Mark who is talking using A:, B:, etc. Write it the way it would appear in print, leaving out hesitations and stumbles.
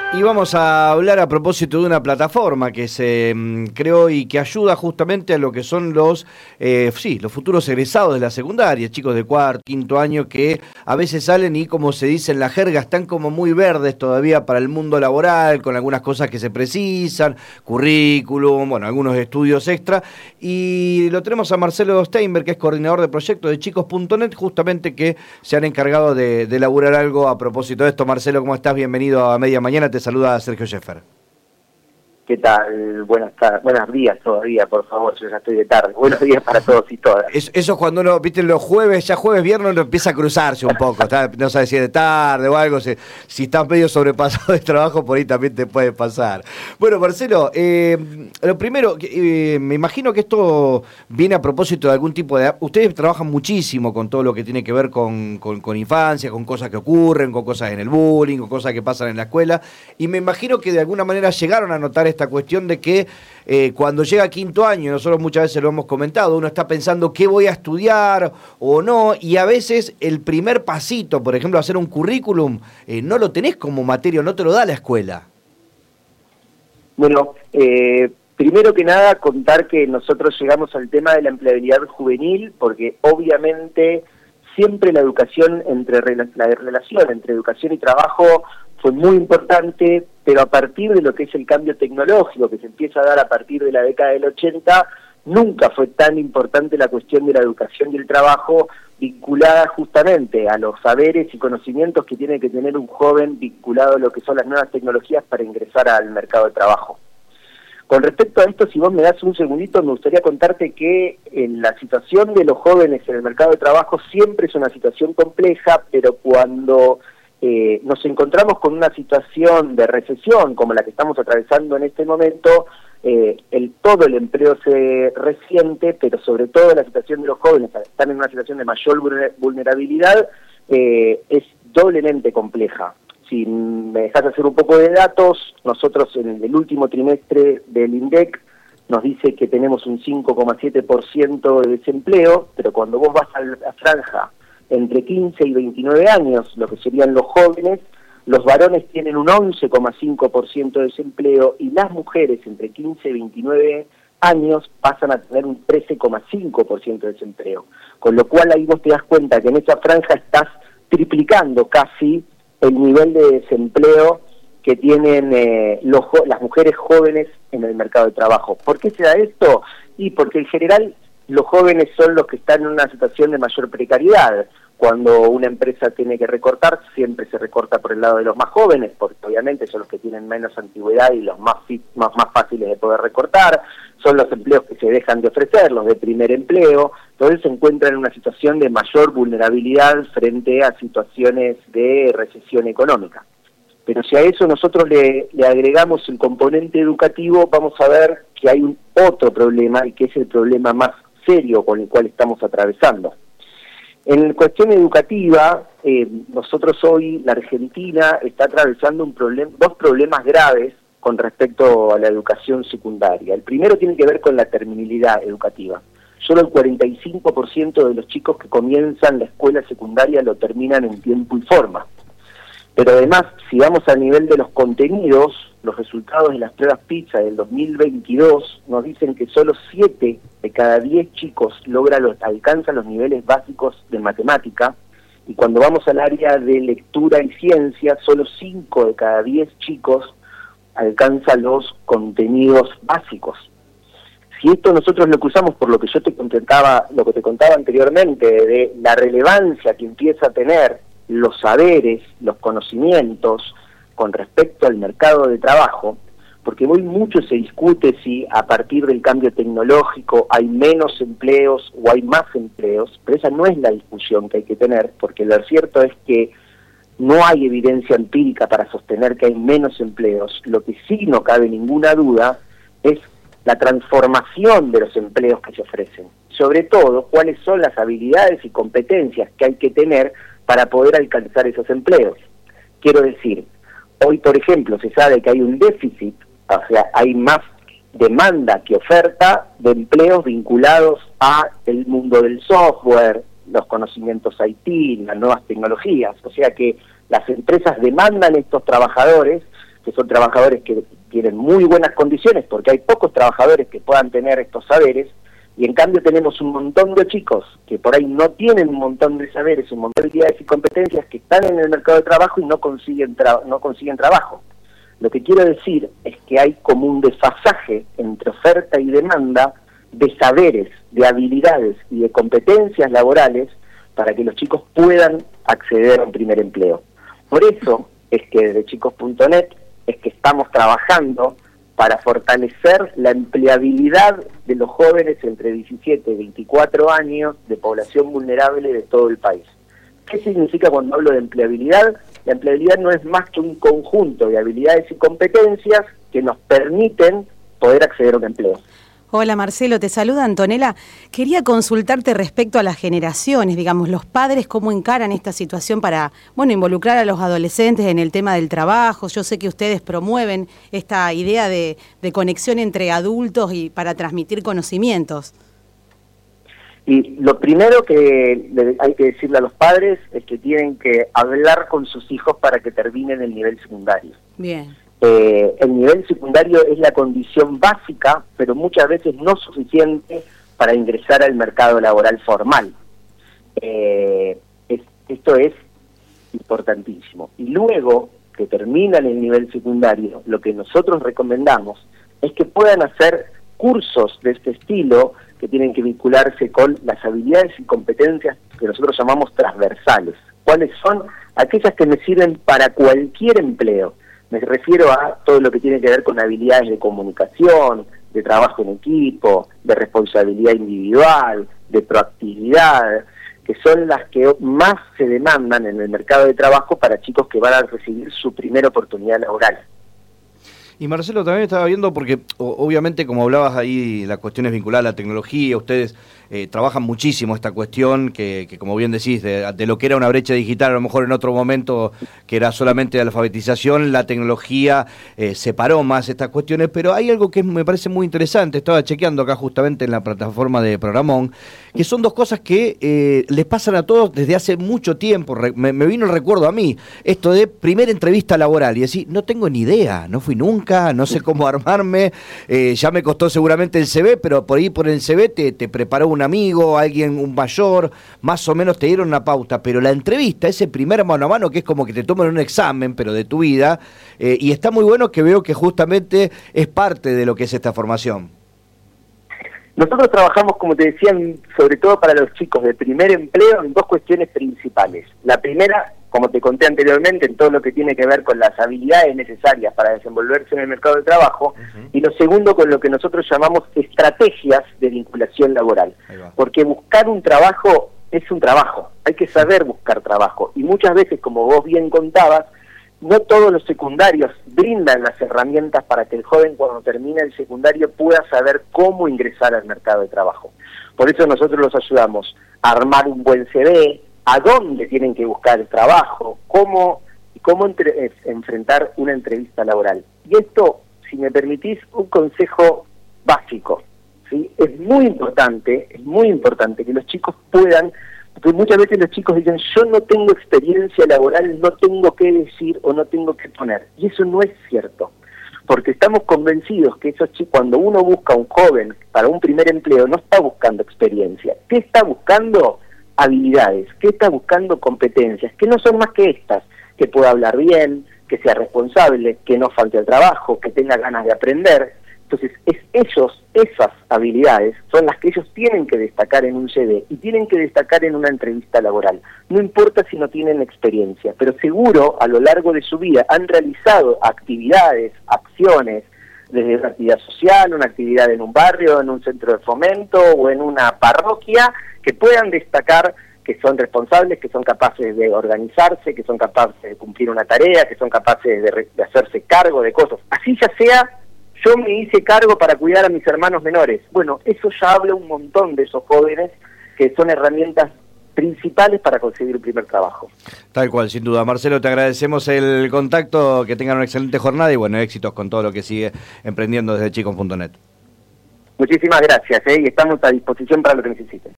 A: Y vamos a hablar a propósito de una plataforma que se creó y que ayuda justamente a lo que son los futuros egresados de la secundaria, chicos de cuarto, quinto año, que a veces salen y, como se dice en la jerga, están como muy verdes todavía para el mundo laboral, con algunas cosas que se precisan, currículum, bueno, algunos estudios extra. Y lo tenemos a Marcelo Steinberg, que es coordinador de proyectos de chicos.net, justamente que se han encargado de elaborar algo a propósito de esto. Marcelo, ¿cómo estás? Bienvenido a Media Mañana. Te saluda Sergio Scheffer.
B: ¿Qué tal? Buenos días todavía, por favor, yo ya estoy de tarde. Buenos días para todos y todas.
A: Eso es cuando uno, viste, los jueves, viernes, uno empieza a cruzarse un poco, no sabes si es de tarde o algo, si estás medio sobrepasado de trabajo, por ahí también te puede pasar. Bueno, Marcelo, lo primero, me imagino que esto viene a propósito de algún tipo de... Ustedes trabajan muchísimo con todo lo que tiene que ver con infancia, con cosas que ocurren, con cosas en el bullying, con cosas que pasan en la escuela, y me imagino que de alguna manera llegaron a notar esta cuestión de que cuando llega quinto año, nosotros muchas veces lo hemos comentado, uno está pensando qué voy a estudiar o no, y a veces el primer pasito, por ejemplo, hacer un currículum, no lo tenés como materia, no te lo da la escuela.
B: Bueno, primero que nada contar que nosotros llegamos al tema de la empleabilidad juvenil, porque obviamente siempre la educación la relación entre educación y trabajo fue muy importante, pero a partir de lo que es el cambio tecnológico que se empieza a dar a partir de la década del 80, nunca fue tan importante la cuestión de la educación y el trabajo vinculada justamente a los saberes y conocimientos que tiene que tener un joven vinculado a lo que son las nuevas tecnologías para ingresar al mercado de trabajo. Con respecto a esto, si vos me das un segundito, me gustaría contarte que en la situación de los jóvenes en el mercado de trabajo siempre es una situación compleja, pero cuando nos encontramos con una situación de recesión como la que estamos atravesando en este momento, todo el empleo se resiente, pero sobre todo la situación de los jóvenes, al estar en una situación de mayor vulnerabilidad, es doblemente compleja. Si me dejas hacer un poco de datos, nosotros en el último trimestre del INDEC nos dice que tenemos un 5,7% de desempleo, pero cuando vos vas a la franja entre 15 y 29 años, lo que serían los jóvenes, los varones tienen un 11,5% de desempleo y las mujeres entre 15 y 29 años pasan a tener un 13,5% de desempleo. Con lo cual ahí vos te das cuenta que en esa franja estás triplicando casi el nivel de desempleo que tienen las mujeres jóvenes en el mercado de trabajo. ¿Por qué se da esto? Y porque en general los jóvenes son los que están en una situación de mayor precariedad. Cuando una empresa tiene que recortar, siempre se recorta por el lado de los más jóvenes, porque obviamente son los que tienen menos antigüedad y los más fáciles de poder recortar, son los empleos que se dejan de ofrecer, los de primer empleo, entonces se encuentran en una situación de mayor vulnerabilidad frente a situaciones de recesión económica. Pero si a eso nosotros le agregamos el componente educativo, vamos a ver que hay otro problema, y que es el problema más serio con el cual estamos atravesando. En cuestión educativa, nosotros hoy, la Argentina, está atravesando dos problemas graves con respecto a la educación secundaria. El primero tiene que ver con la terminalidad educativa. Solo el 45% de los chicos que comienzan la escuela secundaria lo terminan en tiempo y forma. Pero además, si vamos al nivel de los contenidos, los resultados de las pruebas PISA del 2022 nos dicen que solo 7 de cada 10 chicos alcanzan los niveles básicos de matemática, y cuando vamos al área de lectura y ciencia, solo 5 de cada 10 chicos alcanzan los contenidos básicos. Si esto nosotros lo cruzamos por lo que yo te contaba anteriormente, de la relevancia que empieza a tener los saberes, los conocimientos con respecto al mercado de trabajo, porque hoy mucho se discute si a partir del cambio tecnológico hay menos empleos o hay más empleos, pero esa no es la discusión que hay que tener, porque lo cierto es que no hay evidencia empírica para sostener que hay menos empleos. Lo que sí no cabe ninguna duda es la transformación de los empleos que se ofrecen, sobre todo cuáles son las habilidades y competencias que hay que tener para poder alcanzar esos empleos. Quiero decir, hoy por ejemplo se sabe que hay un déficit, o sea, hay más demanda que oferta de empleos vinculados a el mundo del software, los conocimientos IT, las nuevas tecnologías, o sea que las empresas demandan estos trabajadores, que son trabajadores que tienen muy buenas condiciones, porque hay pocos trabajadores que puedan tener estos saberes, y en cambio tenemos un montón de chicos que por ahí no tienen un montón de saberes, un montón de habilidades y competencias que están en el mercado de trabajo y no consiguen trabajo. Lo que quiero decir es que hay como un desfasaje entre oferta y demanda de saberes, de habilidades y de competencias laborales para que los chicos puedan acceder a un primer empleo. Por eso es que desde chicos.net es que estamos trabajando para fortalecer la empleabilidad de los jóvenes entre 17 y 24 años de población vulnerable de todo el país. ¿Qué significa cuando hablo de empleabilidad? La empleabilidad no es más que un conjunto de habilidades y competencias que nos permiten poder acceder a un empleo.
C: Hola Marcelo, te saluda Antonella. Quería consultarte respecto a las generaciones, digamos, los padres cómo encaran esta situación para, involucrar a los adolescentes en el tema del trabajo. Yo sé que ustedes promueven esta idea de conexión entre adultos y para transmitir conocimientos.
B: Y lo primero que hay que decirle a los padres es que tienen que hablar con sus hijos para que terminen el nivel secundario.
C: Bien.
B: El nivel secundario es la condición básica, pero muchas veces no suficiente para ingresar al mercado laboral formal. Esto es importantísimo. Y luego que terminan el nivel secundario, lo que nosotros recomendamos es que puedan hacer cursos de este estilo que tienen que vincularse con las habilidades y competencias que nosotros llamamos transversales. ¿Cuáles son? Aquellas que me sirven para cualquier empleo. Me refiero a todo lo que tiene que ver con habilidades de comunicación, de trabajo en equipo, de responsabilidad individual, de proactividad, que son las que más se demandan en el mercado de trabajo para chicos que van a recibir su primera oportunidad laboral.
A: Y Marcelo, también estaba viendo, porque obviamente como hablabas ahí, las cuestiones vinculadas a la tecnología, ustedes trabajan muchísimo esta cuestión, que como bien decís, de lo que era una brecha digital, a lo mejor en otro momento que era solamente de alfabetización, la tecnología separó más estas cuestiones, pero hay algo que me parece muy interesante, estaba chequeando acá justamente en la plataforma de Programón, que son dos cosas que les pasan a todos desde hace mucho tiempo. Me vino el recuerdo a mí, esto de primera entrevista laboral, y decir, no tengo ni idea, no fui nunca, no sé cómo armarme, ya me costó seguramente el CV, pero por ahí por el CV te preparó un amigo, alguien, un mayor, más o menos te dieron una pauta, pero la entrevista, ese primer mano a mano que es como que te toman un examen, pero de tu vida, y está muy bueno que veo que justamente es parte de lo que es esta formación.
B: Nosotros trabajamos, como te decía, sobre todo para los chicos de primer empleo en dos cuestiones principales. La primera, como te conté anteriormente, en todo lo que tiene que ver con las habilidades necesarias para desenvolverse en el mercado de trabajo, y lo segundo con lo que nosotros llamamos estrategias de vinculación laboral. Porque buscar un trabajo es un trabajo, hay que saber buscar trabajo, y muchas veces, como vos bien contabas, no todos los secundarios brindan las herramientas para que el joven cuando termina el secundario pueda saber cómo ingresar al mercado de trabajo. Por eso nosotros los ayudamos a armar un buen CV, a dónde tienen que buscar el trabajo, cómo enfrentar una entrevista laboral. Y esto, si me permitís, un consejo básico, ¿sí? Es muy importante que los chicos puedan, porque muchas veces los chicos dicen, yo no tengo experiencia laboral, no tengo qué decir o no tengo qué poner. Y eso no es cierto, porque estamos convencidos que esos chicos, cuando uno busca a un joven para un primer empleo, no está buscando experiencia. ¿Qué está buscando? Habilidades. ¿Qué está buscando? Competencias, que no son más que estas, que pueda hablar bien, que sea responsable, que no falte al trabajo, que tenga ganas de aprender. Entonces, esas habilidades son las que ellos tienen que destacar en un CV y tienen que destacar en una entrevista laboral. No importa si no tienen experiencia, pero seguro a lo largo de su vida han realizado actividades, acciones, desde una actividad social, una actividad en un barrio, en un centro de fomento o en una parroquia, que puedan destacar que son responsables, que son capaces de organizarse, que son capaces de cumplir una tarea, que son capaces de hacerse cargo de cosas. Así ya sea, yo me hice cargo para cuidar a mis hermanos menores. Bueno, eso ya habla un montón de esos jóvenes que son herramientas principales para conseguir el primer trabajo.
A: Tal cual, sin duda. Marcelo, te agradecemos el contacto, que tengan una excelente jornada y éxitos con todo lo que sigue emprendiendo desde chicos.net.
B: Muchísimas gracias, y estamos a disposición para lo que necesiten.